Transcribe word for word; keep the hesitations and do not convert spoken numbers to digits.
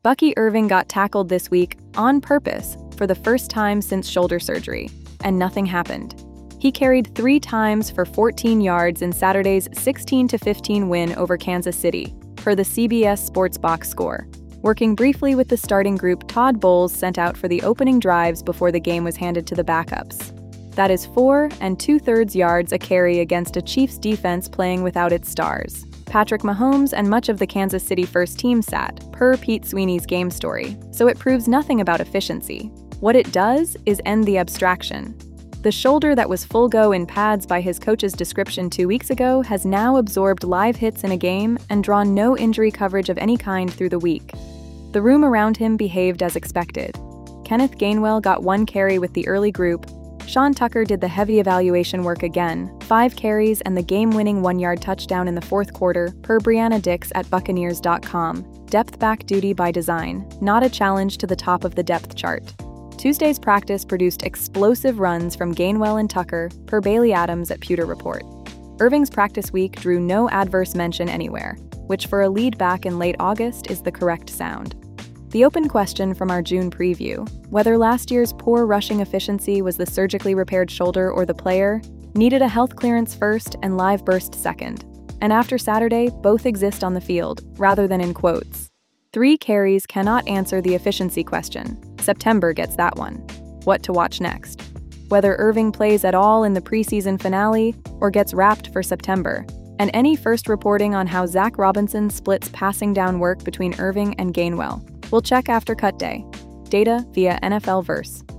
Bucky Irving got tackled this week on purpose for the first time since shoulder surgery, and nothing happened. He carried three times for fourteen yards in Saturday's sixteen to fifteen win over Kansas City, per the C B S Sports box score. Working briefly with the starting group Todd Bowles sent out for the opening drives before the game was handed to the backups. That is four and two-thirds yards a carry against a Chiefs defense playing without its stars. Patrick Mahomes and much of the Kansas City first team sat, per Pete Sweeney's game story, so it proves nothing about efficiency. What it does is end the abstraction. The shoulder that was full go in pads by his coach's description two weeks ago has now absorbed live hits in a game and drawn no injury coverage of any kind through the week. The room around him behaved as expected. Kenneth Gainwell got one carry with the early group. Sean Tucker did the heavy evaluation work again, five carries and the game-winning one-yard touchdown in the fourth quarter, per Brianna Dix at Buccaneers dot com. Depth back duty by design, not a challenge to the top of the depth chart. Tuesday's practice produced explosive runs from Gainwell and Tucker, per Bailey Adams at Pewter Report. Irving's practice week drew no adverse mention anywhere, which for a lead back in late August is the correct sound. The open question from our June preview, whether last year's poor rushing efficiency was the surgically repaired shoulder or the player, needed a health clearance first and live burst second. And after Saturday, both exist on the field, rather than in quotes. Three carries cannot answer the efficiency question. September gets that one. What to watch next? Whether Irving plays at all in the preseason finale or gets wrapped for September. And any first reporting on how Zach Robinson splits passing down work between Irving and Gainwell. We'll check after cut day. Data via N F L Verse.